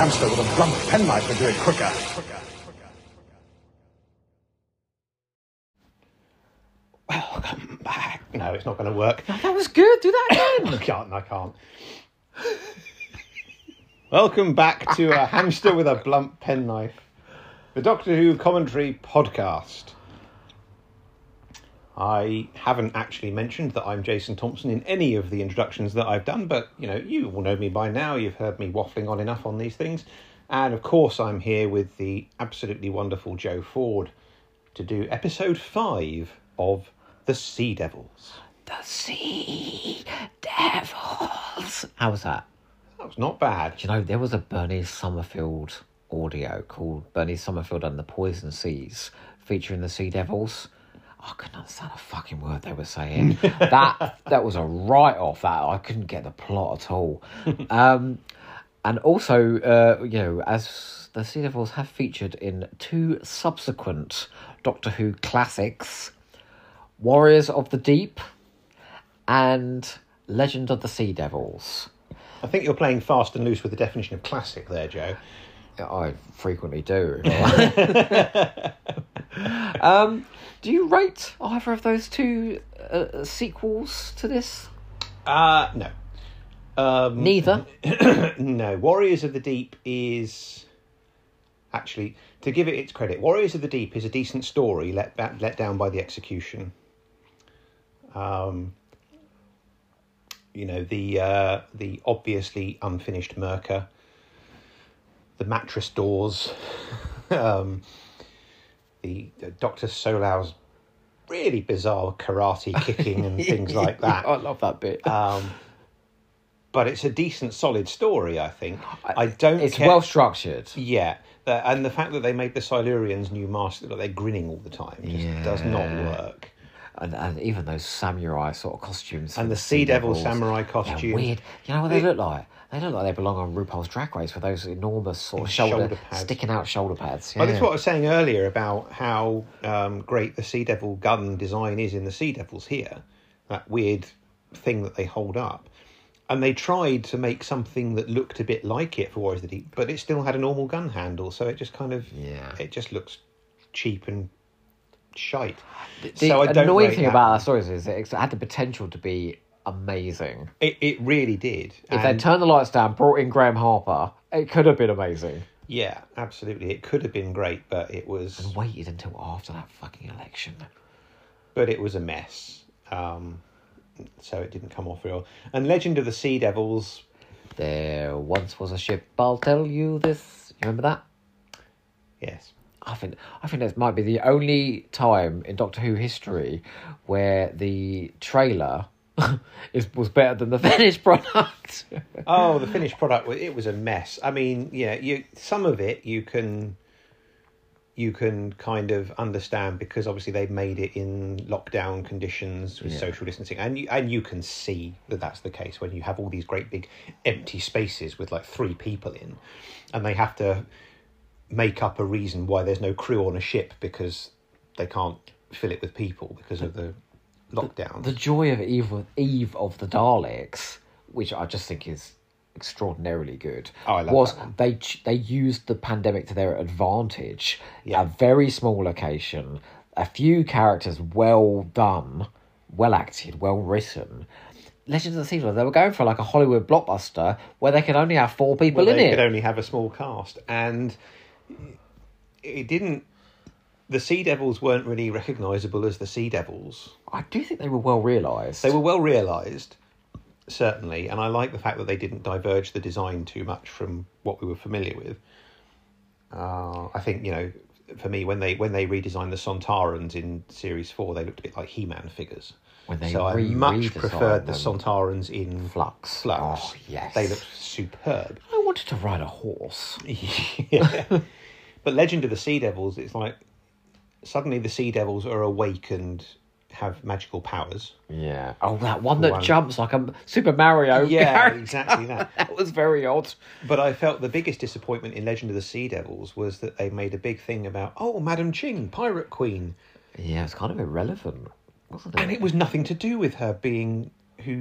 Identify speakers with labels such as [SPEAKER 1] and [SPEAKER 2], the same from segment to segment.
[SPEAKER 1] hamster with a blunt penknife would do it quicker. Welcome back. No, it's not going to work.
[SPEAKER 2] No, that was good. Do that again.
[SPEAKER 1] I can't. Welcome back to A Hamster with a Blunt Penknife, the Doctor Who commentary podcast. I haven't actually mentioned that I'm Jason Thompson in any of the introductions that I've done, but, you all know me by now. You've heard me waffling on enough on these things. And, of course, I'm here with the absolutely wonderful Joe Ford to do episode 5 of The Sea Devils.
[SPEAKER 2] The Sea Devils. How was that?
[SPEAKER 1] That was not bad.
[SPEAKER 2] Do you know, there was a Bernie Summerfield audio called Bernie Summerfield and the Poison Seas featuring the Sea Devils. I couldn't understand a fucking word they were saying. that was a write-off. That I couldn't get the plot at all. And also, as the Sea Devils have featured in 2 subsequent Doctor Who classics, Warriors of the Deep and Legend of the Sea Devils.
[SPEAKER 1] I think you're playing fast and loose with the definition of classic there, Joe.
[SPEAKER 2] I frequently do. Do you rate either of those 2 sequels to this?
[SPEAKER 1] No.
[SPEAKER 2] Neither?
[SPEAKER 1] No. Warriors of the Deep is... Actually, to give it its credit, Warriors of the Deep is a decent story let down by the execution. The obviously unfinished Merca, the mattress doors, the Dr. Solau's really bizarre karate kicking and things like that.
[SPEAKER 2] I love that bit.
[SPEAKER 1] But it's a decent, solid story, I think.
[SPEAKER 2] It's well structured.
[SPEAKER 1] Yeah. And the fact that they made the Silurians new master, that they're grinning all the time, just does not work.
[SPEAKER 2] And even those samurai sort of costumes.
[SPEAKER 1] And the Sea Devil samurai costumes.
[SPEAKER 2] They're weird. You know what they look like? They look like they belong on RuPaul's Drag Race with those enormous sort of shoulder pads. Sticking out shoulder pads. Yeah.
[SPEAKER 1] Well, that's what I was saying earlier about how great the Sea Devil gun design is in the Sea Devils here. That weird thing that they hold up. And they tried to make something that looked a bit like it for Warriors of the Deep, but it still had a normal gun handle, so it just kind of... Yeah. It just looks cheap and shite.
[SPEAKER 2] The annoying thing about that story is it had the potential to be amazing.
[SPEAKER 1] It really did.
[SPEAKER 2] If they'd turned the lights down, brought in Graham Harper, it could have been amazing.
[SPEAKER 1] Yeah, absolutely. It could have been great, but it was...
[SPEAKER 2] And waited until after that fucking election.
[SPEAKER 1] But it was a mess. So it didn't come off real. And Legend of the Sea Devils...
[SPEAKER 2] There once was a ship, I'll tell you this. You remember that?
[SPEAKER 1] Yes.
[SPEAKER 2] I think this might be the only time in Doctor Who history where the trailer was better than the finished product.
[SPEAKER 1] Oh, the finished product, it was a mess. I mean, some of it you can kind of understand because obviously they've made it in lockdown conditions with social distancing, and you can see that that's the case when you have all these great big empty spaces with like 3 people in, and they have to make up a reason why there's no crew on a ship because they can't fill it with people because of the lockdown.
[SPEAKER 2] The joy of Eve of the Daleks, which I just think is extraordinarily good,
[SPEAKER 1] I love that one.
[SPEAKER 2] They used the pandemic to their advantage. A very small location, a few characters well done, well acted, well written. Legends of the Sea Devils, they were going for like a Hollywood blockbuster where they could only have 4 people in it.
[SPEAKER 1] They could only have a small cast, and it didn't... The Sea Devils weren't really recognisable as the Sea Devils.
[SPEAKER 2] I do think they were well realised.
[SPEAKER 1] They were well realised, certainly, and I like the fact that they didn't diverge the design too much from what we were familiar with. I think, for me, when they redesigned the Sontarans in Series 4, they looked a bit like He-Man figures. So I much preferred the Sontarans in Flux.
[SPEAKER 2] Oh, yes.
[SPEAKER 1] They looked superb.
[SPEAKER 2] I wanted to ride a horse.
[SPEAKER 1] Yeah. But Legend of the Sea Devils, it's like suddenly the Sea Devils are awake and have magical powers.
[SPEAKER 2] Yeah. Oh, that one that jumps like a Super Mario character.
[SPEAKER 1] Exactly that.
[SPEAKER 2] That was very odd.
[SPEAKER 1] But I felt the biggest disappointment in Legend of the Sea Devils was that they made a big thing about, Madam Ching, Pirate Queen.
[SPEAKER 2] Yeah, it's kind of irrelevant, wasn't it?
[SPEAKER 1] And it was nothing to do with her being who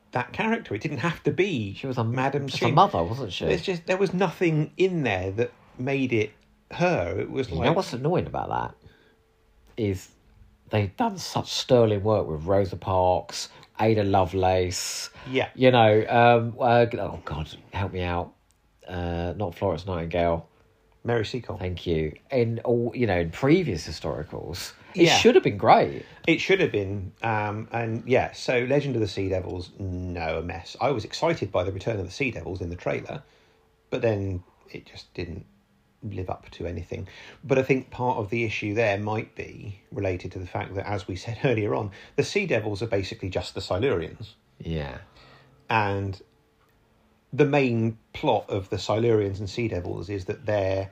[SPEAKER 1] that character. It didn't have to be.
[SPEAKER 2] She was a
[SPEAKER 1] Madam
[SPEAKER 2] just
[SPEAKER 1] Ching.
[SPEAKER 2] a mother, wasn't she?
[SPEAKER 1] There was nothing in there that made it her. It was
[SPEAKER 2] You
[SPEAKER 1] like,
[SPEAKER 2] know what's annoying about that is they've done such sterling work with Rosa Parks, Ada Lovelace.
[SPEAKER 1] Yeah.
[SPEAKER 2] You know, oh God, help me out. Not Florence Nightingale.
[SPEAKER 1] Mary Seacole.
[SPEAKER 2] Thank you. In all, in previous historicals, it
[SPEAKER 1] Yeah.
[SPEAKER 2] should have been great.
[SPEAKER 1] It should have been, and yeah. So, Legend of the Sea Devils, no, a mess. I was excited by the return of the Sea Devils in the trailer, but then it just didn't live up to anything. But I think part of the issue there might be related to the fact that, as we said earlier on, the Sea Devils are basically just the Silurians,
[SPEAKER 2] Yeah.
[SPEAKER 1] and the main plot of the Silurians and Sea Devils is that they're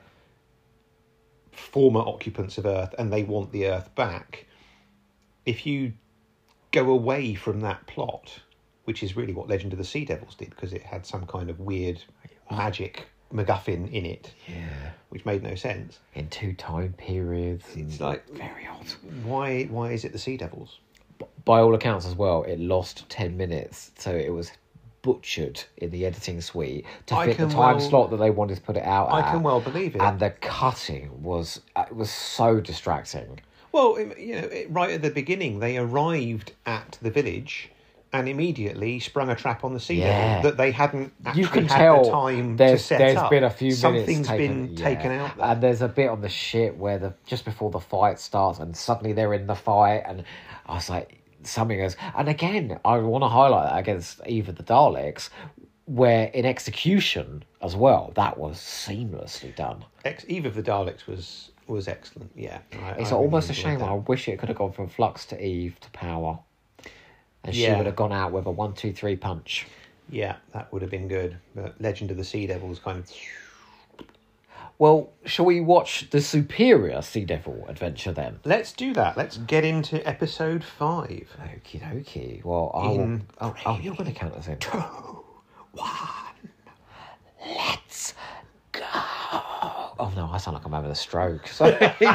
[SPEAKER 1] former occupants of Earth and they want the Earth back. If you go away from that plot, which is really what Legend of the Sea Devils did, because it had some kind of weird magic MacGuffin in it,
[SPEAKER 2] Yeah.
[SPEAKER 1] which made no sense.
[SPEAKER 2] In 2 time periods.
[SPEAKER 1] It's like,
[SPEAKER 2] Very odd.
[SPEAKER 1] why is it the Sea Devils?
[SPEAKER 2] By all accounts as well, it lost 10 minutes, so it was butchered in the editing suite to
[SPEAKER 1] I
[SPEAKER 2] fit the
[SPEAKER 1] can
[SPEAKER 2] time
[SPEAKER 1] well-
[SPEAKER 2] slot that they wanted to put it out
[SPEAKER 1] I
[SPEAKER 2] at.
[SPEAKER 1] can well believe it.
[SPEAKER 2] And the cutting was so distracting.
[SPEAKER 1] Well, right at the beginning, they arrived at the village and immediately sprung a trap on the Sea
[SPEAKER 2] Yeah.
[SPEAKER 1] Devil that they hadn't actually
[SPEAKER 2] You can
[SPEAKER 1] had
[SPEAKER 2] tell
[SPEAKER 1] the time
[SPEAKER 2] there's
[SPEAKER 1] to set
[SPEAKER 2] there's
[SPEAKER 1] up.
[SPEAKER 2] been a few minutes
[SPEAKER 1] Something's been taken out there.
[SPEAKER 2] And there's a bit on the ship where just before the fight starts and suddenly they're in the fight and I was like, something goes. And again, I want to highlight that against Eve of the Daleks, where in execution as well, that was seamlessly done.
[SPEAKER 1] Eve of the Daleks was excellent, yeah.
[SPEAKER 2] It's
[SPEAKER 1] I
[SPEAKER 2] almost a
[SPEAKER 1] really
[SPEAKER 2] shame.
[SPEAKER 1] enjoyed
[SPEAKER 2] I
[SPEAKER 1] that.
[SPEAKER 2] wish it could have gone from Flux to Eve to Power. And she
[SPEAKER 1] Yeah.
[SPEAKER 2] would have gone out with a 1-2-3 punch.
[SPEAKER 1] Yeah, that would have been good. But Legend of the Sea Devils kind of...
[SPEAKER 2] Well, shall we watch the superior Sea Devil adventure then?
[SPEAKER 1] Let's do that. Let's get into episode 5.
[SPEAKER 2] Okie dokie. Well, I will... Oh, you're going to count us in.
[SPEAKER 1] 2, 1.
[SPEAKER 2] Let's go. Oh no, I sound like I'm having a stroke. Sorry.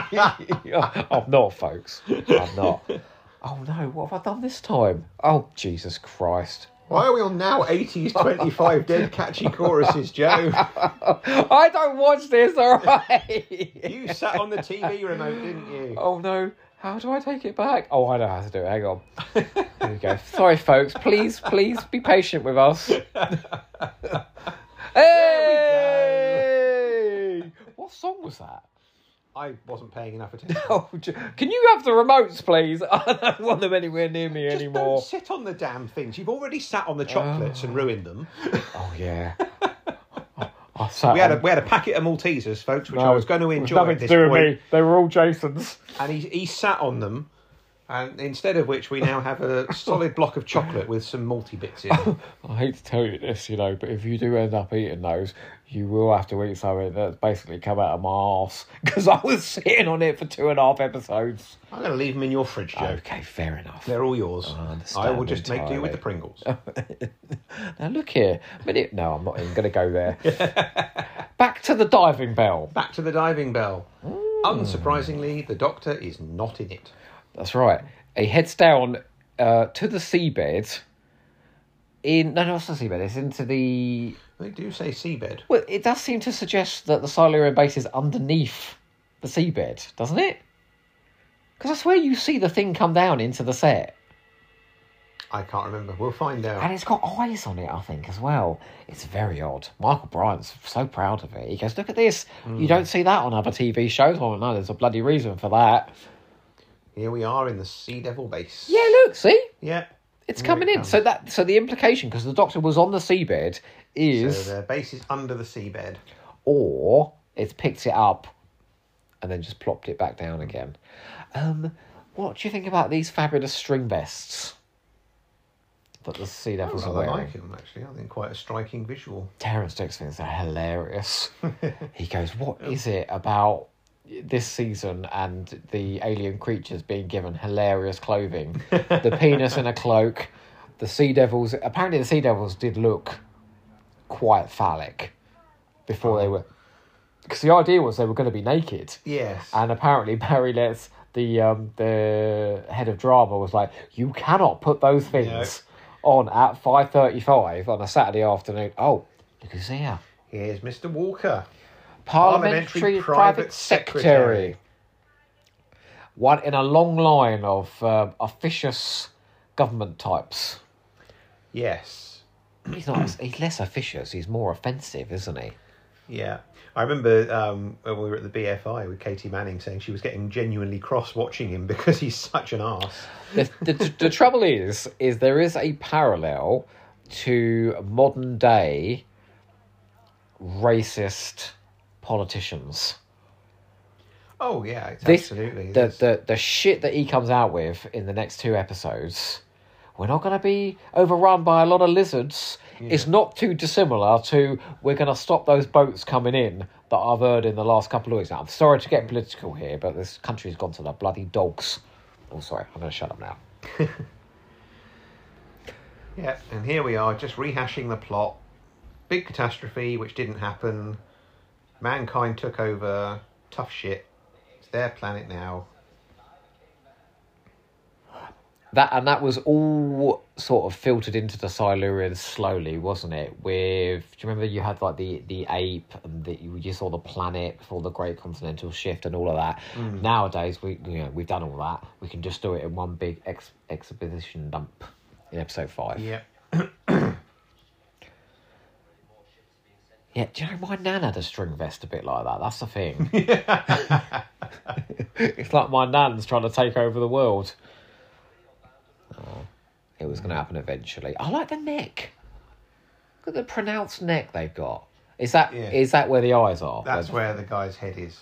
[SPEAKER 2] I'm not, folks. I'm not. Oh no, what have I done this time? Oh, Jesus Christ.
[SPEAKER 1] Why are we on now 80s 25 dead catchy choruses, Joe?
[SPEAKER 2] I don't watch this, alright?
[SPEAKER 1] You sat on the TV remote, didn't you?
[SPEAKER 2] Oh no, how do I take it back? Oh, I know how to do it. Hang on. There we go. Sorry, folks. Please be patient with us. Hey! What song was that?
[SPEAKER 1] I wasn't paying enough attention.
[SPEAKER 2] Oh, can you have the remotes, please? I don't want them anywhere near me
[SPEAKER 1] Just
[SPEAKER 2] anymore.
[SPEAKER 1] don't sit on the damn things. You've already sat on the chocolates and ruined them.
[SPEAKER 2] Oh yeah. I sat
[SPEAKER 1] We had
[SPEAKER 2] on-
[SPEAKER 1] a packet of Maltesers, folks, which
[SPEAKER 2] No,
[SPEAKER 1] I was going to
[SPEAKER 2] it was
[SPEAKER 1] enjoy
[SPEAKER 2] nothing
[SPEAKER 1] at
[SPEAKER 2] to
[SPEAKER 1] this
[SPEAKER 2] do with
[SPEAKER 1] point.
[SPEAKER 2] me. They were all Jason's.
[SPEAKER 1] And he sat on them, and instead of which we now have a solid block of chocolate with some malty bits in.
[SPEAKER 2] I hate to tell you this, but if you do end up eating those, you will have to eat something that's basically come out of my arse because I was sitting on it for 2.5 episodes.
[SPEAKER 1] I'm going to leave them in your fridge, Joe.
[SPEAKER 2] Okay, fair enough.
[SPEAKER 1] They're all yours.
[SPEAKER 2] understand
[SPEAKER 1] I will just make do
[SPEAKER 2] entirely.
[SPEAKER 1] with the Pringles.
[SPEAKER 2] Now look here. No, I'm not even going to go there. Back to the diving bell.
[SPEAKER 1] Back to the diving bell. Unsurprisingly, the Doctor is not in it.
[SPEAKER 2] That's right. He heads down to the seabed. No, it's not the seabed. It's into the...
[SPEAKER 1] They do say seabed.
[SPEAKER 2] Well, it does seem to suggest that the Silurian base is underneath the seabed, doesn't it? Because I swear you see the thing come down into the set.
[SPEAKER 1] I can't remember. We'll find out.
[SPEAKER 2] And it's got eyes on it, I think, as well. It's very odd. Michael Bryant's so proud of it. He goes, look at this. You don't see that on other TV shows. Oh, no, there's a bloody reason for that.
[SPEAKER 1] Here we are in the Sea Devil base.
[SPEAKER 2] Yeah, look, see?
[SPEAKER 1] Yeah.
[SPEAKER 2] It's
[SPEAKER 1] Here
[SPEAKER 2] coming
[SPEAKER 1] it
[SPEAKER 2] in.
[SPEAKER 1] comes.
[SPEAKER 2] So the implication, because the Doctor was on the seabed, is...
[SPEAKER 1] So the base is under the seabed.
[SPEAKER 2] Or it's picked it up and then just plopped it back down again. What do you think about these fabulous string vests that the Sea Devils
[SPEAKER 1] I
[SPEAKER 2] are
[SPEAKER 1] rather
[SPEAKER 2] wearing?
[SPEAKER 1] like them, actually. I think quite a striking visual.
[SPEAKER 2] Terence Dix thinks they're hilarious. He goes, what is it about this season and the alien creatures being given hilarious clothing? The penis in a cloak, the Sea Devils... Apparently the Sea Devils did look quite phallic before they were... Because the idea was they were going to be naked.
[SPEAKER 1] Yes.
[SPEAKER 2] And apparently Barry Letts, the head of drama, was like, you cannot put those things on at 5:35 on a Saturday afternoon. Oh, look who's here.
[SPEAKER 1] Here's Mr. Walker.
[SPEAKER 2] Parliamentary Private Secretary. One in a long line of officious government types.
[SPEAKER 1] Yes.
[SPEAKER 2] He's less officious, he's more offensive, isn't he?
[SPEAKER 1] Yeah. I remember when we were at the BFI with Katie Manning saying she was getting genuinely cross watching him because he's such an arse.
[SPEAKER 2] The trouble is there is a parallel to modern day racist politicians.
[SPEAKER 1] Oh yeah, absolutely.
[SPEAKER 2] The shit that he comes out with in the next 2 episodes, we're not going to be overrun by a lot of lizards. Yeah. It's not too dissimilar to we're going to stop those boats coming in that I've heard in the last couple of weeks. Now, I'm sorry to get political here, but this country's gone to the bloody dogs. Oh, sorry, I'm going to shut up now.
[SPEAKER 1] Yeah, and here we are, just rehashing the plot. Big catastrophe, which didn't happen. Mankind took over. Tough shit. It's their planet now.
[SPEAKER 2] That was all sort of filtered into the Silurians slowly, wasn't it? Do you remember you had like the ape and you saw the planet before the Great Continental Shift and all of that. Nowadays we've done all that. We can just do it in one big exposition dump in episode 5.
[SPEAKER 1] Yeah.
[SPEAKER 2] Yeah, do you know my nan had a string vest a bit like that? That's the thing. It's like my nan's trying to take over the world. Oh, it was going to happen eventually. I like the neck. Look at the pronounced neck they've got. Is that where the eyes are?
[SPEAKER 1] That's where the guy's head is.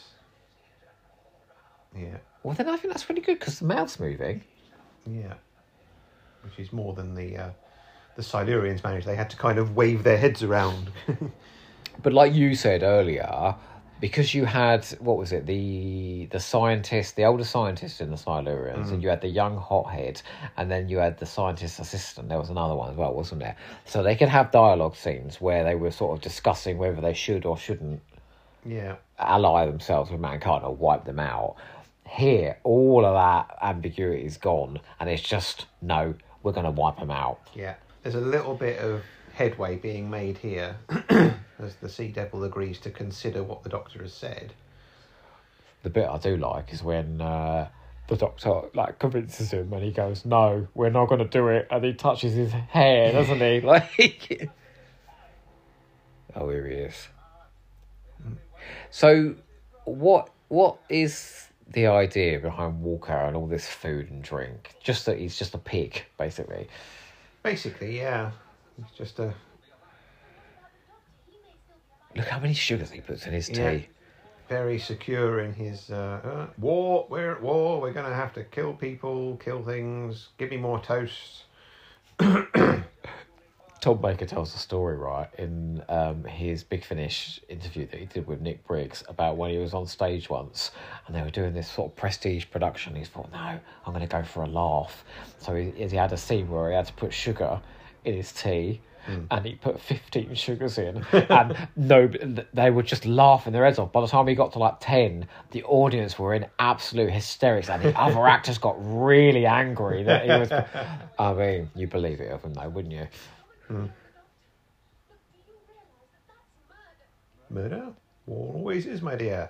[SPEAKER 1] Yeah.
[SPEAKER 2] Well, then I think that's really good because the mouth's moving.
[SPEAKER 1] Yeah. Which is more than the Silurians managed. They had to kind of wave their heads around.
[SPEAKER 2] But like you said earlier, because you had, what was it, the scientist, the older scientist in the Silurians, and you had the young hothead, and then you had the scientist's assistant. There was another one as well, wasn't there? So they could have dialogue scenes where they were sort of discussing whether they should or shouldn't ally themselves with mankind or wipe them out. Here, all of that ambiguity is gone, and it's just, no, we're going to wipe them out.
[SPEAKER 1] Yeah, there's a little bit of headway being made here as the Sea Devil agrees to consider what the Doctor has said.
[SPEAKER 2] The bit I do like is when the Doctor convinces him and he goes, no, we're not going to do it, and he touches his hair, doesn't he? Oh, here he is. So what is the idea behind Walker and all this food and drink? Just that he's just a pig, basically.
[SPEAKER 1] Basically, yeah. It's just a...
[SPEAKER 2] Look how many sugars he puts in his tea.
[SPEAKER 1] Very secure in his war. We're at war. We're going to have to kill people, kill things. Give me more toast.
[SPEAKER 2] Tom Baker tells the story, right, in his Big Finish interview that he did with Nick Briggs about when he was on stage once and they were doing this sort of prestige production. He thought, no, I'm going to go for a laugh. So he had a scene where he had to put sugar in his tea. And he put 15 sugars in, and they were just laughing their heads off. By the time he got to like 10, the audience were in absolute hysterics, and the other actors got really angry that he was. I mean, you believe it of him, though, wouldn't you?
[SPEAKER 1] Murder? War always is, my dear.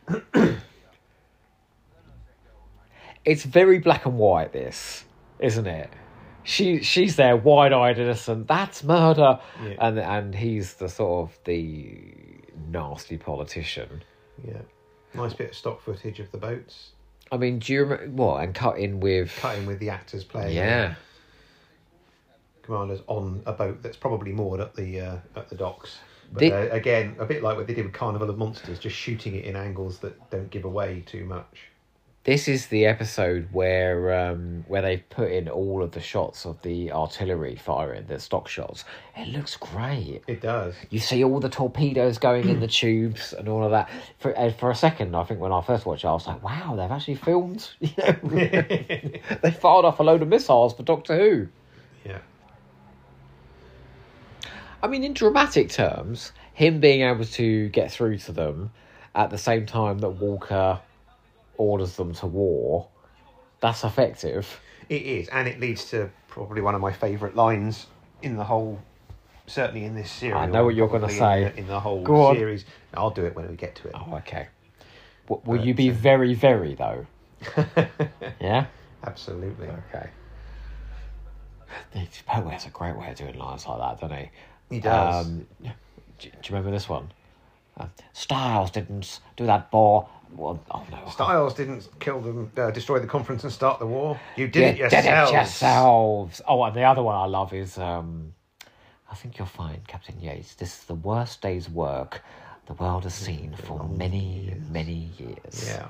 [SPEAKER 2] It's very black and white, this, isn't it? She's there, wide-eyed, innocent. That's murder, and he's the sort of the nasty politician.
[SPEAKER 1] Yeah, nice bit of stock footage of the boats.
[SPEAKER 2] I mean, do you remember what? And cutting with
[SPEAKER 1] the actors playing. Commanders on a boat that's probably moored at the docks. But again, a bit like what they did with Carnival of Monsters, just shooting it in angles that don't give away too much.
[SPEAKER 2] This is the episode where they put in all of the shots of the artillery firing, the stock shots. It looks great.
[SPEAKER 1] It does.
[SPEAKER 2] You see all the torpedoes going in the tubes and all of that. For a second, I think when I first watched it, I was like, wow, they've actually filmed. They fired off a load of missiles for Doctor Who.
[SPEAKER 1] Yeah.
[SPEAKER 2] I mean, in dramatic terms, him being able to get through to them at the same time that Walker orders them to war, that's effective.
[SPEAKER 1] It is, and it leads to probably one of my favourite lines in the whole, certainly in this series.
[SPEAKER 2] I know what you're going to say.
[SPEAKER 1] In the whole
[SPEAKER 2] Go
[SPEAKER 1] series. I'll do it when we get to it.
[SPEAKER 2] Oh, okay. Will you be very, very, though? Yeah?
[SPEAKER 1] Absolutely.
[SPEAKER 2] Okay. Pertwee has a great way of doing lines like that, doesn't he?
[SPEAKER 1] He does.
[SPEAKER 2] Do you remember this one? Styles didn't do that bore. Well, oh no.
[SPEAKER 1] Styles didn't kill them, destroy the conference and start the war. You did it yourselves.
[SPEAKER 2] Did it yourselves. Oh, and the other one I love is, I think you'll find, Captain Yates, this is the worst day's work the world has seen for many, many years.
[SPEAKER 1] Yeah.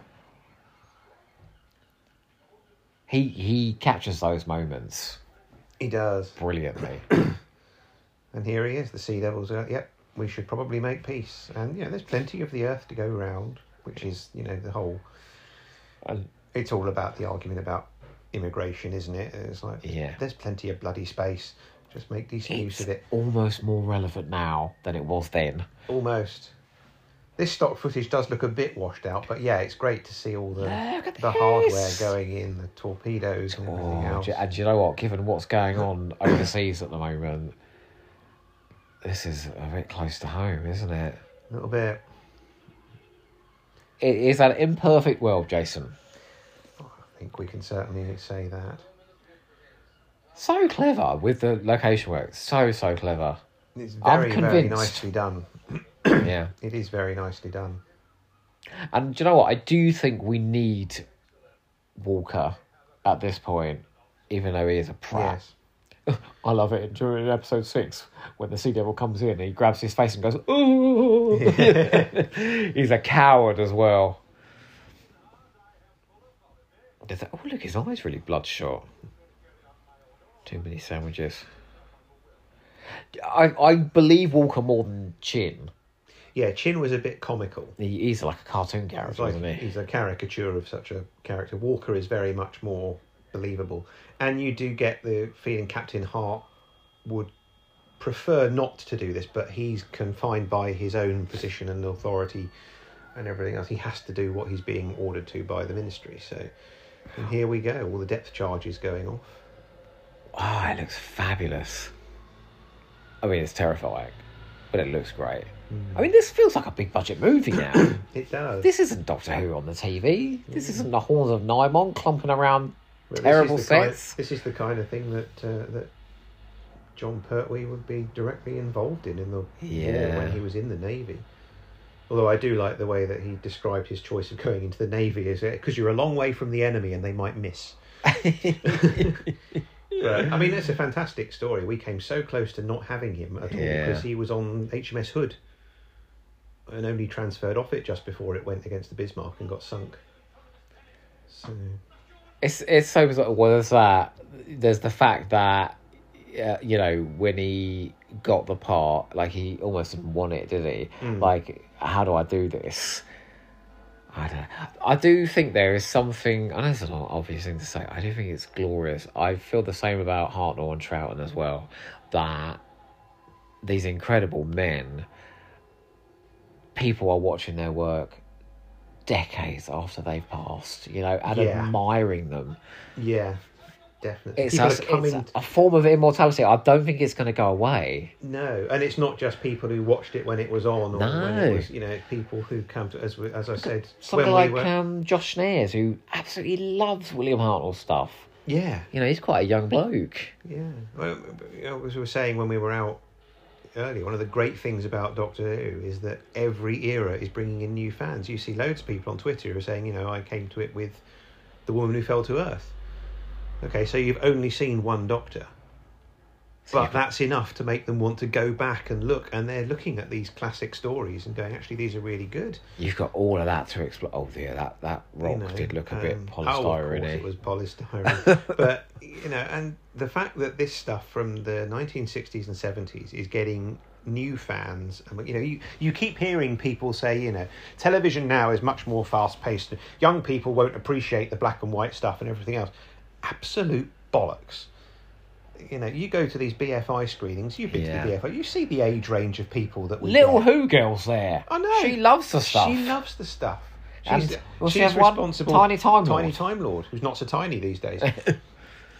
[SPEAKER 2] He captures those moments.
[SPEAKER 1] He does.
[SPEAKER 2] Brilliantly.
[SPEAKER 1] And here he is, the Sea Devils. Yep, we should probably make peace. And, there's plenty of the Earth to go round, which is, the whole... it's all about the argument about immigration, isn't it? It's like, there's plenty of bloody space. Just make decent use of it.
[SPEAKER 2] Almost more relevant now than it was then.
[SPEAKER 1] Almost. This stock footage does look a bit washed out, but it's great to see all the hardware going in, the torpedoes and everything else.
[SPEAKER 2] And do you know what? Given what's going on overseas at the moment, this is a bit close to home, isn't it?
[SPEAKER 1] A little bit.
[SPEAKER 2] It is an imperfect world, Jason.
[SPEAKER 1] I think we can certainly say that.
[SPEAKER 2] So clever with the location work. So clever.
[SPEAKER 1] It's very nicely done.
[SPEAKER 2] Yeah.
[SPEAKER 1] It is very nicely done.
[SPEAKER 2] And do you know what? I do think we need Walker at this point, even though he is a prat. Yes. I love it during episode 6 when the Sea Devil comes in and he grabs his face and goes, ooh! He's a coward as well. Oh, look, his eye's really bloodshot. Too many sandwiches. I believe Walker more than Chin.
[SPEAKER 1] Yeah, Chin was a bit comical.
[SPEAKER 2] He's like a cartoon character, isn't he?
[SPEAKER 1] He's a caricature of such a character. Walker is very much more believable. And you do get the feeling Captain Hart would prefer not to do this, but he's confined by his own position and authority and everything else. He has to do what he's being ordered to by the Ministry. So, and here we go, all the depth charges going off.
[SPEAKER 2] Oh, it looks fabulous. I mean, it's terrifying, but it looks great. I mean, this feels like a big budget movie now.
[SPEAKER 1] It does.
[SPEAKER 2] This isn't Doctor Who on the TV. This isn't the Horns of Nimon clumping around terrible sets.
[SPEAKER 1] This is the kind of thing that John Pertwee would be directly involved in the war when he was in the Navy. Although I do like the way that he described his choice of going into the Navy as because you're a long way from the enemy and they might miss. But, I mean, it's a fantastic story. We came so close to not having him at all because he was on HMS Hood and only transferred off it just before it went against the Bismarck and got sunk. So
[SPEAKER 2] it's so bizarre. Well, there's that. There's the fact that when he got the part, like he almost didn't want it, did he? Like, how do I do this? I don't know. I do think there is something, I know it's an obvious thing to say, I do think it's glorious. I feel the same about Hartnell and Troughton as well, that these incredible men, people are watching their work decades after they've passed, and admiring them.
[SPEAKER 1] Yeah, definitely.
[SPEAKER 2] It's a form of immortality. I don't think it's going to go away.
[SPEAKER 1] No, and it's not just people who watched it when it was on, or when it was, people who come to, as I said,
[SPEAKER 2] something like Josh Snares, who absolutely loves William Hartnell stuff.
[SPEAKER 1] Yeah,
[SPEAKER 2] he's quite a young bloke. Yeah,
[SPEAKER 1] well, as we were saying when we were out earlier, one of the great things about Doctor Who is that every era is bringing in new fans. You see loads of people on Twitter who are saying, I came to it with The Woman Who Fell to Earth. Okay, so you've only seen one Doctor, but that's enough to make them want to go back and look, and they're looking at these classic stories and going, actually, these are really good.
[SPEAKER 2] You've got all of that to explore. Oh dear, that rock did look a bit polystyrene.
[SPEAKER 1] It was polystyrene. But, and the fact that this stuff from the 1960s and 70s is getting new fans, and you keep hearing people say, television now is much more fast-paced. Young people won't appreciate the black and white stuff and everything else. Absolute bollocks. You go to these BFI screenings, you've been to the BFI, you see the age range of people that we
[SPEAKER 2] Little Who girl's there.
[SPEAKER 1] I know.
[SPEAKER 2] She loves the stuff.
[SPEAKER 1] She loves the stuff.
[SPEAKER 2] She's responsible. Tiny Time Lord.
[SPEAKER 1] Tiny Time Lord, who's not so tiny these days.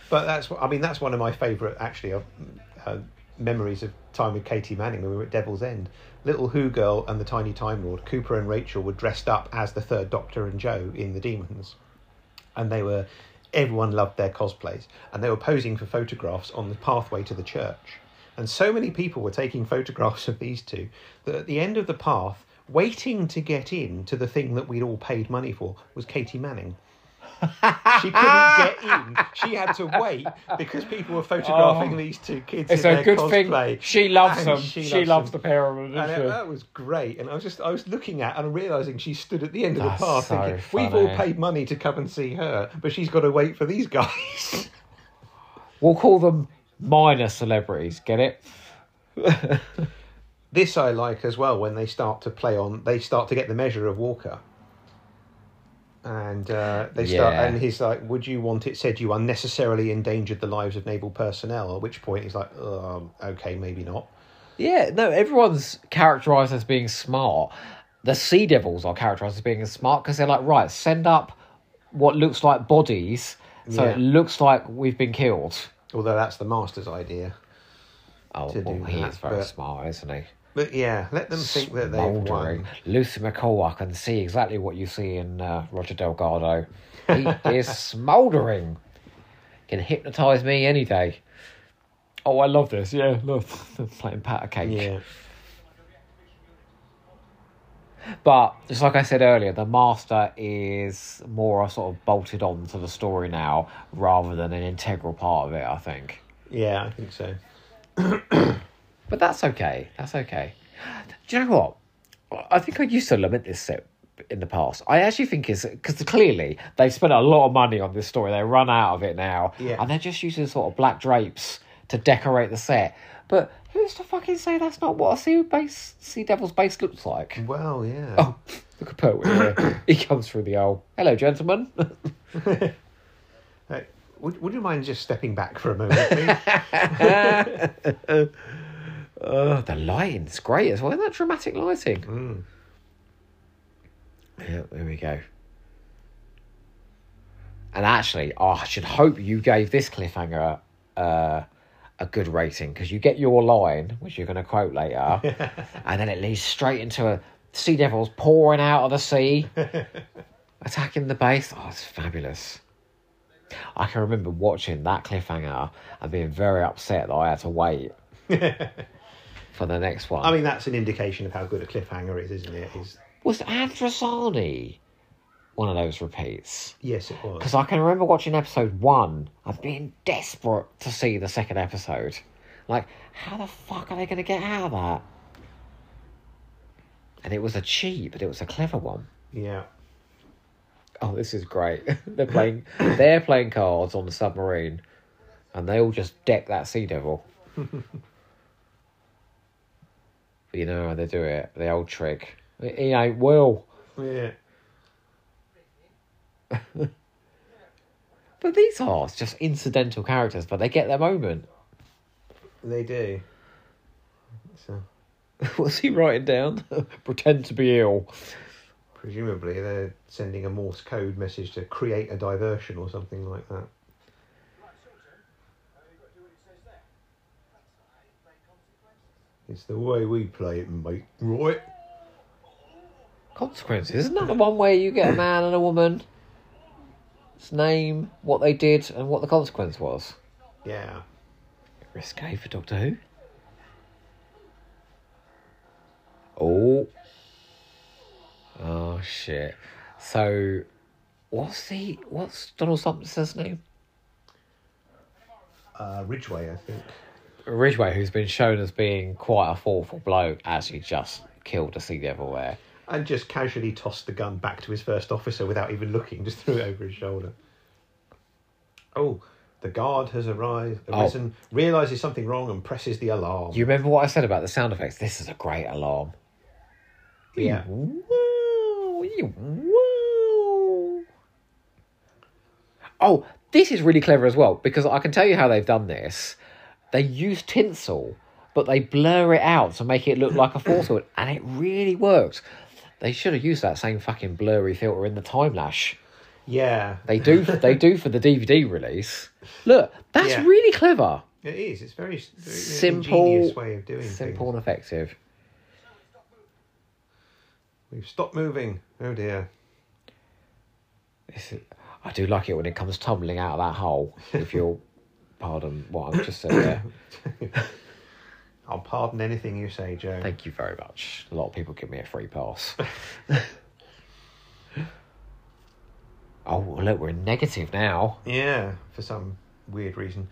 [SPEAKER 1] But that's one of my favourite, actually, memories of time with Katie Manning when we were at Devil's End. Little Who Girl and the Tiny Time Lord, Cooper and Rachel, were dressed up as the Third Doctor and Joe in The Demons. And everyone loved their cosplays. And they were posing for photographs on the pathway to the church. And so many people were taking photographs of these two that at the end of the path, waiting to get in to the thing that we'd all paid money for, was Katie Manning. She couldn't get in. She had to wait because people were photographing these two kids.
[SPEAKER 2] It's
[SPEAKER 1] in
[SPEAKER 2] a
[SPEAKER 1] their
[SPEAKER 2] good
[SPEAKER 1] cosplay.
[SPEAKER 2] thing. She loves them.
[SPEAKER 1] She
[SPEAKER 2] loves
[SPEAKER 1] them.
[SPEAKER 2] the pair of them.
[SPEAKER 1] And that was great. And I was looking at and realising she stood at the end of
[SPEAKER 2] That's
[SPEAKER 1] the path
[SPEAKER 2] so
[SPEAKER 1] thinking,
[SPEAKER 2] funny.
[SPEAKER 1] we've all paid money to come and see her, but she's got to wait for these guys.
[SPEAKER 2] We'll call them minor celebrities. Get it?
[SPEAKER 1] This I like as well when they start to get the measure of Walker. And and he's like, would you want it said you unnecessarily endangered the lives of naval personnel? At which point he's like, okay, maybe not.
[SPEAKER 2] Yeah, no, everyone's characterised as being smart. The Sea Devils are characterised as being smart because they're like, right, send up what looks like bodies so it looks like we've been killed.
[SPEAKER 1] Although that's the Master's idea.
[SPEAKER 2] Oh, well, he is very smart, isn't he?
[SPEAKER 1] But yeah, let them think that they've won.
[SPEAKER 2] Lucy McCall, I can see exactly what you see in Roger Delgado. He is smouldering. Can hypnotise me any day. Oh, I love this. Yeah, look, playing patter cake.
[SPEAKER 1] Yeah.
[SPEAKER 2] But, just like I said earlier, the Master is more sort of bolted on to the story now rather than an integral part of it, I think.
[SPEAKER 1] Yeah, I think so.
[SPEAKER 2] But that's okay. That's okay. Do you know what? I think I used to lament this set in the past. I actually think it's because clearly they've spent a lot of money on this story. They run out of it now.
[SPEAKER 1] Yeah.
[SPEAKER 2] And they're just using sort of black drapes to decorate the set. But who's to fucking say that's not what a Sea Devil's base looks like?
[SPEAKER 1] Well, yeah.
[SPEAKER 2] Oh, look at Pertwee here. He comes through the old, hello, gentlemen.
[SPEAKER 1] Would you mind just stepping back for a moment, please?
[SPEAKER 2] The lighting's great as well. Isn't that dramatic lighting? Yeah, there we go. And actually, I should hope you gave this cliffhanger a good rating because you get your line, which you're going to quote later, and then it leads straight into a Sea Devils pouring out of the sea, attacking the base. Oh, it's fabulous. I can remember watching that cliffhanger and being very upset that I had to wait for the next one.
[SPEAKER 1] I mean, that's an indication of how good a cliffhanger is, isn't it?
[SPEAKER 2] Was Androsani one of those repeats?
[SPEAKER 1] Yes, it was.
[SPEAKER 2] Because I can remember watching episode 1 and being desperate to see the second episode. Like, how the fuck are they going to get out of that? And it was a cheat, but it was a clever one.
[SPEAKER 1] Yeah.
[SPEAKER 2] Oh, this is great. They're playing cards on the submarine, and they all just deck that Sea Devil. But you know how they do it, the old trick. He ain't Will.
[SPEAKER 1] Yeah.
[SPEAKER 2] But these are just incidental characters, but they get their moment.
[SPEAKER 1] They do. So,
[SPEAKER 2] What's he writing down? Pretend to be ill.
[SPEAKER 1] presumably they're sending a Morse code message to create a diversion or something like that. It's the way we play it, mate. Right?
[SPEAKER 2] Consequences. Isn't that the one where you get a man and a woman's name, what they did, and what the consequence was?
[SPEAKER 1] Yeah.
[SPEAKER 2] Risque for Doctor Who. Oh shit. So what's Donald Thompson's name?
[SPEAKER 1] Ridgway, I think.
[SPEAKER 2] Ridgway, who's been shown as being quite a thoughtful bloke, actually just killed a Sea Devil there.
[SPEAKER 1] And just casually tossed the gun back to his first officer without even looking, just threw it over his shoulder. Oh, the guard has arisen, realises something wrong and presses the alarm.
[SPEAKER 2] Do you remember what I said about the sound effects? This is a great alarm.
[SPEAKER 1] Yeah.
[SPEAKER 2] Oh, this is really clever as well, because I can tell you how they've done this. They use tinsel, but they blur it out to make it look like a force field, and it really works. They should have used that same fucking blurry filter in the Time Lash.
[SPEAKER 1] Yeah,
[SPEAKER 2] They do for the DVD release. Look, that's
[SPEAKER 1] Yeah.
[SPEAKER 2] really clever.
[SPEAKER 1] it is. It's very
[SPEAKER 2] Simple,
[SPEAKER 1] ingenious way of doing
[SPEAKER 2] simple
[SPEAKER 1] things.
[SPEAKER 2] and effective.
[SPEAKER 1] We've stopped moving. Oh dear.
[SPEAKER 2] I do like it when it comes tumbling out of that hole. If you'll pardon what I've just said there.
[SPEAKER 1] I'll pardon anything you say, Joe.
[SPEAKER 2] Thank you very much. A lot of people give me a free pass. Oh, well, look, we're in negative now.
[SPEAKER 1] Yeah, for some weird reason.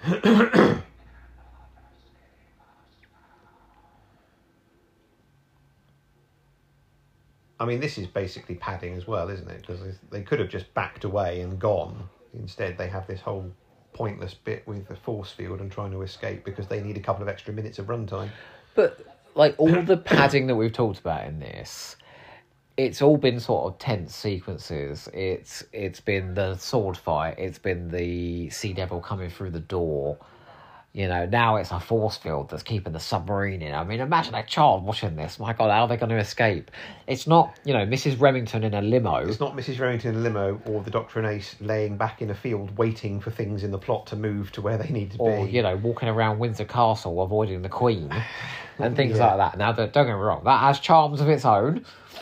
[SPEAKER 1] I mean, this is basically padding as well, isn't it? Because they could have just backed away and gone. Instead, they have this whole pointless bit with the force field and trying to escape because they need a couple of extra minutes of runtime.
[SPEAKER 2] But, like, all the padding that we've talked about in this, it's all been sort of tense sequences. It's been the sword fight. It's been the Sea Devil coming through the door. You know, now it's a force field that's keeping the submarine in. I mean, imagine a child watching this. My God, how are they going to escape? It's not, you know, Mrs. Remington in a limo.
[SPEAKER 1] It's not Mrs. Remington in a limo or the Doctor and Ace laying back in a field waiting for things in the plot to move to where they need to
[SPEAKER 2] Or,
[SPEAKER 1] be.
[SPEAKER 2] you know, walking around Windsor Castle avoiding the Queen and things
[SPEAKER 1] Yeah.
[SPEAKER 2] like that. Now, don't get me wrong, that has charms of its own.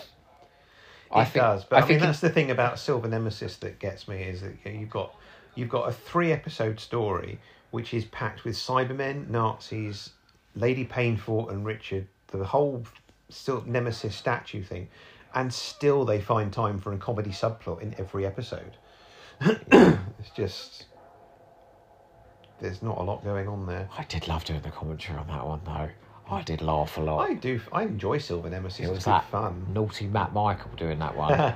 [SPEAKER 1] It does, but I mean,
[SPEAKER 2] think
[SPEAKER 1] that's the thing about Silver Nemesis that gets me is that you've got a 3-episode story which is packed with Cybermen, Nazis, Lady Painfort and Richard, the whole Nemesis statue thing, and still they find time for a comedy subplot in every episode. It's just, there's not a lot going on there.
[SPEAKER 2] I did love doing the commentary on that one, though. I did laugh a lot.
[SPEAKER 1] I enjoy Silver Nemesis.
[SPEAKER 2] It was
[SPEAKER 1] It's
[SPEAKER 2] that
[SPEAKER 1] good fun.
[SPEAKER 2] naughty Matt Michael doing that one.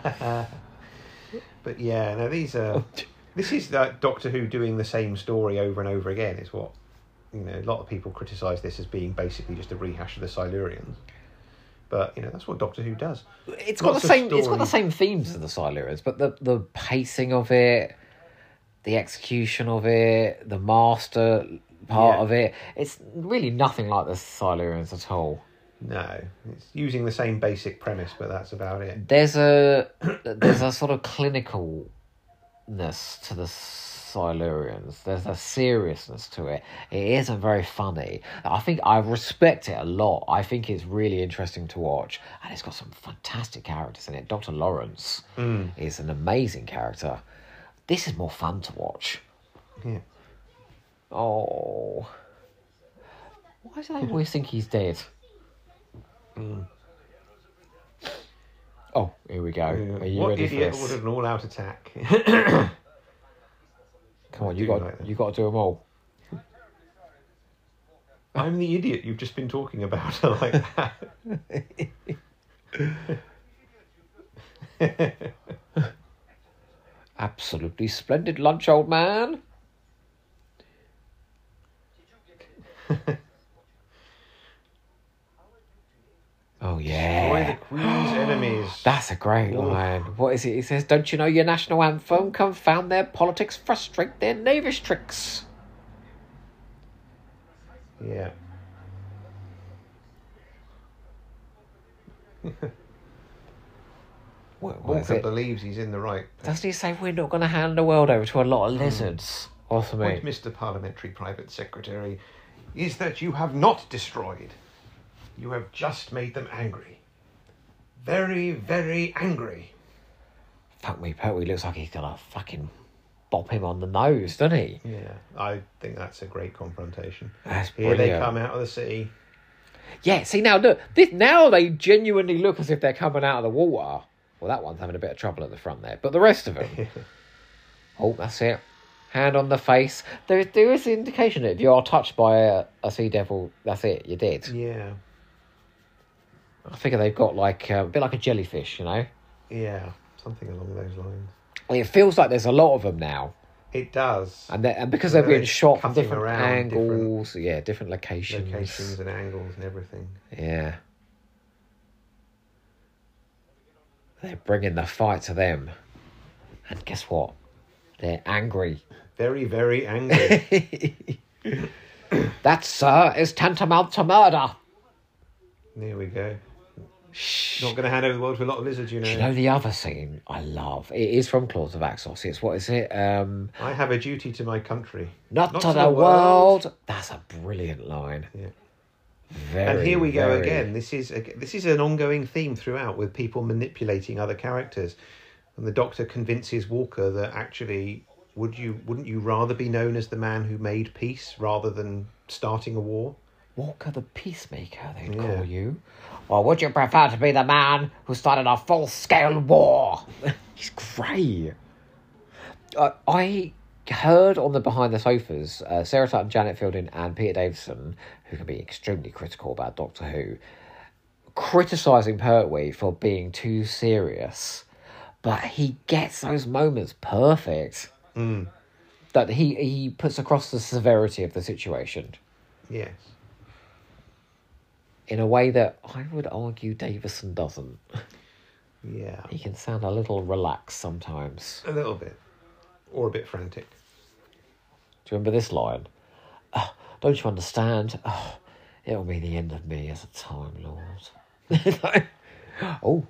[SPEAKER 1] But yeah, no, these are. This is Doctor Who doing the same story over and over again. Is what, you know. A lot of people criticise this as being basically just a rehash of the Silurians, but you know that's what Doctor Who does.
[SPEAKER 2] It's got
[SPEAKER 1] Lots
[SPEAKER 2] the
[SPEAKER 1] of
[SPEAKER 2] same. It's got the
[SPEAKER 1] stories.
[SPEAKER 2] same themes as the Silurians, but the pacing of it, the execution of it, the master part
[SPEAKER 1] Yeah.
[SPEAKER 2] of it. It's really nothing like the Silurians at all.
[SPEAKER 1] No, it's using the same basic premise, but that's about it.
[SPEAKER 2] There's a sort of clinicalness to the Silurians. There's a seriousness to it. It isn't very funny. I think I respect it a lot. I think it's really interesting to watch, and it's got some fantastic characters in it. Dr. Lawrence is an amazing character. This is more fun to watch.
[SPEAKER 1] Yeah.
[SPEAKER 2] Oh, why do they always think he's dead? Oh, here we go. Are you
[SPEAKER 1] What
[SPEAKER 2] ready for
[SPEAKER 1] idiot
[SPEAKER 2] this?
[SPEAKER 1] ordered an all-out attack?
[SPEAKER 2] Come on,
[SPEAKER 1] do like that.
[SPEAKER 2] you got to do them all.
[SPEAKER 1] I'm the idiot you've just been talking about. I like that.
[SPEAKER 2] Absolutely splendid lunch, old man. Oh
[SPEAKER 1] Destroy
[SPEAKER 2] yeah,
[SPEAKER 1] the Queen's enemies.
[SPEAKER 2] that's a great line. What is it? He says, "Don't you know your national anthem? Confound their politics, frustrate their knavish tricks."
[SPEAKER 1] Yeah.
[SPEAKER 2] What is
[SPEAKER 1] Walker
[SPEAKER 2] it?
[SPEAKER 1] believes he's in the right.
[SPEAKER 2] Doesn't he say we're not going to hand the world over to a lot of lizards? Or
[SPEAKER 1] Point,
[SPEAKER 2] something?
[SPEAKER 1] Mr. Parliamentary Private Secretary, is that you have not destroyed. You have just made them angry. Very, very angry.
[SPEAKER 2] Fuck me, Pertwee looks like he's gonna fucking bop him on the nose, doesn't he?
[SPEAKER 1] Yeah, I think that's a great confrontation.
[SPEAKER 2] That's
[SPEAKER 1] Here
[SPEAKER 2] brilliant.
[SPEAKER 1] they come out of the city.
[SPEAKER 2] Yeah, see now look, now they genuinely look as if they're coming out of the water. Well, that one's having a bit of trouble at the front there, but the rest of them. Oh, that's it. Hand on the face. There is an indication that if you are touched by a sea devil, that's it. You're dead.
[SPEAKER 1] Yeah,
[SPEAKER 2] I figure they've got like a bit like a jellyfish, you know.
[SPEAKER 1] yeah, something along those lines.
[SPEAKER 2] It feels like there's a lot of them now,
[SPEAKER 1] It does.
[SPEAKER 2] and because they're
[SPEAKER 1] They're
[SPEAKER 2] being shot from
[SPEAKER 1] cutting
[SPEAKER 2] different
[SPEAKER 1] around
[SPEAKER 2] angles, different locations.
[SPEAKER 1] Locations and angles and everything.
[SPEAKER 2] Yeah. They're bringing the fight to them. And guess what? They're angry.
[SPEAKER 1] Very, very angry.
[SPEAKER 2] That, sir, is tantamount to murder.
[SPEAKER 1] There we go. Not going to hand over the world to a lot of lizards, you know.
[SPEAKER 2] Do you know the other scene I love? It is from Claws of Axos. It's, what is it?
[SPEAKER 1] I have a duty to my country.
[SPEAKER 2] Not to the world. That's a brilliant line.
[SPEAKER 1] Yeah.
[SPEAKER 2] Very,
[SPEAKER 1] and here we go
[SPEAKER 2] very...
[SPEAKER 1] again. This is an ongoing theme throughout, with people manipulating other characters. And the Doctor convinces Walker that actually, wouldn't you rather be known as the man who made peace rather than starting a war?
[SPEAKER 2] Walker the Peacemaker, they'd call you. Or would you prefer to be the man who started a full-scale war? He's great. I heard on the Behind the Sofas, Sarah Sutton, Janet Fielding and Peter Davison, who can be extremely critical about Doctor Who, criticising Pertwee for being too serious. But he gets those moments perfect. That he puts across the severity of the situation.
[SPEAKER 1] Yes.
[SPEAKER 2] In a way that I would argue Davison doesn't.
[SPEAKER 1] Yeah.
[SPEAKER 2] He can sound a little relaxed sometimes.
[SPEAKER 1] A little bit. Or a bit frantic.
[SPEAKER 2] Do you remember this line? Oh, don't you understand? Oh, it'll be the end of me as a Time Lord. Oh.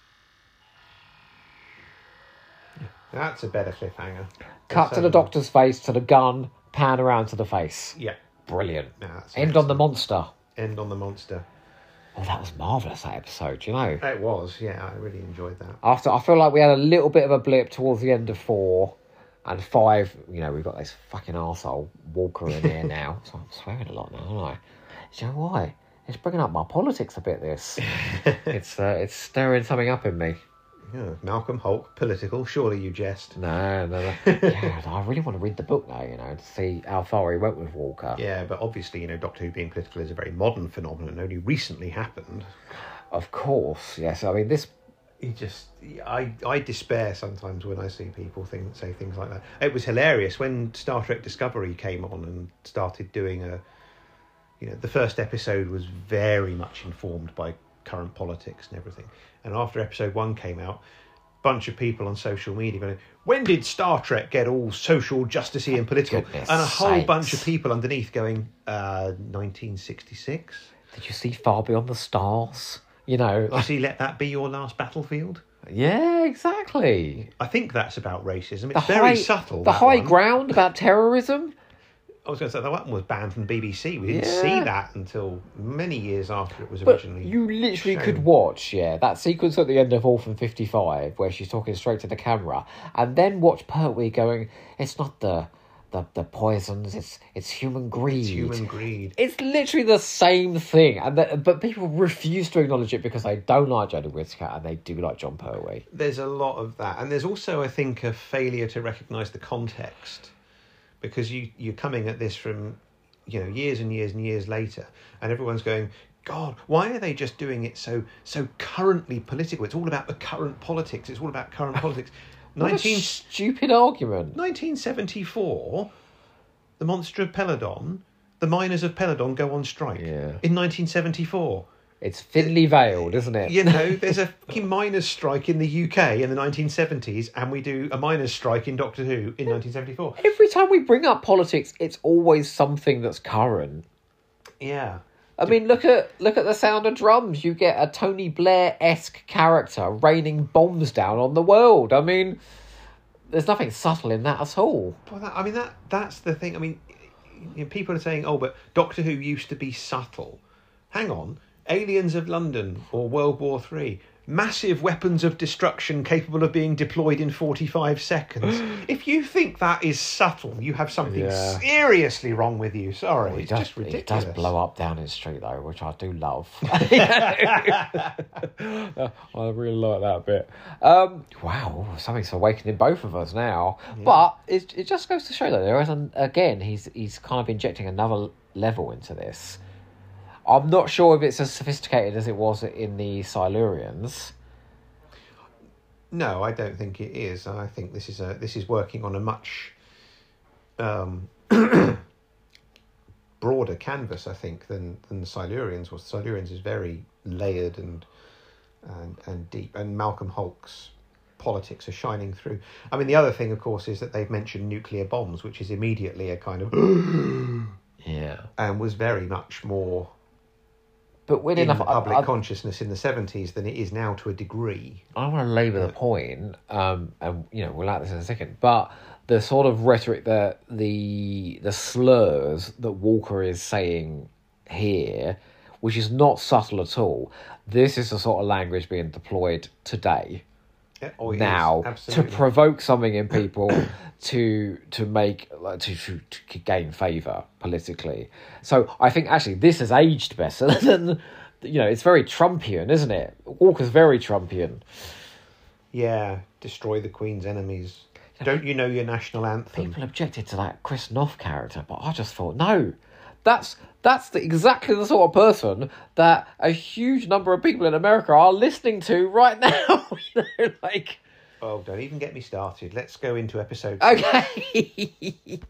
[SPEAKER 1] That's a better cliffhanger.
[SPEAKER 2] Cut to the Doctor's face, to the gun, pan around to the face.
[SPEAKER 1] Yeah.
[SPEAKER 2] Brilliant.
[SPEAKER 1] No,
[SPEAKER 2] End on the monster.
[SPEAKER 1] End on the monster.
[SPEAKER 2] Oh, that was marvellous, that episode, you know.
[SPEAKER 1] It was, yeah, I really enjoyed that.
[SPEAKER 2] I feel like we had a little bit of a blip towards the end of 4 and 5. You know, we've got this fucking arsehole Walker in here now. So I'm swearing a lot now, aren't I? Do you know why? It's bringing up my politics a bit, this. It's stirring something up in me.
[SPEAKER 1] Yeah, Malcolm Hulke, political, surely you jest.
[SPEAKER 2] No. Yeah, I really want to read the book now, you know, to see how far he went with Walker.
[SPEAKER 1] Yeah, but obviously, you know, Doctor Who being political is a very modern phenomenon, only recently happened.
[SPEAKER 2] Of course, yes. I mean, this...
[SPEAKER 1] I despair sometimes when I see people say things like that. It was hilarious when Star Trek Discovery came on and started doing the first episode was very much informed by current politics and everything. And after episode 1 came out, a bunch of people on social media going, when did Star Trek get all social, justicey and political?
[SPEAKER 2] Goodness
[SPEAKER 1] and a whole
[SPEAKER 2] sakes.
[SPEAKER 1] bunch of people underneath going, 1966?
[SPEAKER 2] Did you see Far Beyond the Stars? You know...
[SPEAKER 1] You see, let that be your last battlefield?
[SPEAKER 2] Yeah, exactly.
[SPEAKER 1] I think that's about racism. It's very subtle.
[SPEAKER 2] The high ground about terrorism.
[SPEAKER 1] I was going to say, that one was banned from BBC. We didn't see that until many years after it was
[SPEAKER 2] But
[SPEAKER 1] originally
[SPEAKER 2] you literally
[SPEAKER 1] shown.
[SPEAKER 2] could watch, that sequence at the end of Orphan 55 where she's talking straight to the camera, and then watch Pertwee going, it's not the poisons, it's human greed.
[SPEAKER 1] It's human greed.
[SPEAKER 2] It's literally the same thing, but people refuse to acknowledge it because they don't like Jodie Whittaker and they do like John Pertwee.
[SPEAKER 1] There's a lot of that. And there's also, I think, a failure to recognise the context. Because you're coming at this from, years and years and years later, and everyone's going, God, why are they just doing it so currently political? It's all about the current politics. It's all about current politics.
[SPEAKER 2] What a stupid argument.
[SPEAKER 1] 1974, the Monster of Peladon, the miners of Peladon go on strike.
[SPEAKER 2] Yeah.
[SPEAKER 1] In 1974.
[SPEAKER 2] It's thinly veiled, isn't it?
[SPEAKER 1] There's a fucking miners' strike in the UK in the 1970s, and we do a miners' strike in Doctor Who in 1974.
[SPEAKER 2] Every time we bring up politics, it's always something that's current.
[SPEAKER 1] Yeah.
[SPEAKER 2] I mean, look at The Sound of Drums. You get a Tony Blair-esque character raining bombs down on the world. I mean, there's nothing subtle in that at all.
[SPEAKER 1] Well, that's the thing. I mean, people are saying, oh, but Doctor Who used to be subtle. Hang on. Aliens of London or World War III. Massive weapons of destruction capable of being deployed in 45 seconds. If you think that is subtle, you have something seriously wrong with you. Sorry, it's just ridiculous.
[SPEAKER 2] It does blow up Downing Street, though, which I do love. I really like that bit. Wow, something's awakening both of us now. Yeah. But it just goes to show that there isn't, again, he's kind of injecting another level into this. I'm not sure if it's as sophisticated as it was in the Silurians.
[SPEAKER 1] No, I don't think it is. I think this is working on a much broader canvas, I think, than the Silurians was. The Silurians is very layered and deep, and Malcolm Hulke's politics are shining through. I mean, the other thing, of course, is that they've mentioned nuclear bombs, which is immediately a kind of
[SPEAKER 2] yeah,
[SPEAKER 1] and was very much more.
[SPEAKER 2] But weirdly
[SPEAKER 1] in
[SPEAKER 2] enough,
[SPEAKER 1] the public consciousness in the 70s than it is now to a degree.
[SPEAKER 2] I want to labour the point, and we'll at this in a second, but the sort of rhetoric that the slurs that Walker is saying here, which is not subtle at all, this is the sort of language being deployed today. Now to provoke something in people to make to gain favour politically. So I think actually this has aged better than it's very Trumpian, isn't it? Walker's very Trumpian.
[SPEAKER 1] Yeah, destroy the Queen's enemies. Don't you know your national anthem?
[SPEAKER 2] People objected to that Chris Noth character, but I just thought no. That's exactly the sort of person that a huge number of people in America are listening to right now.
[SPEAKER 1] Oh, don't even get me started. Let's go into episode
[SPEAKER 2] 6. Okay.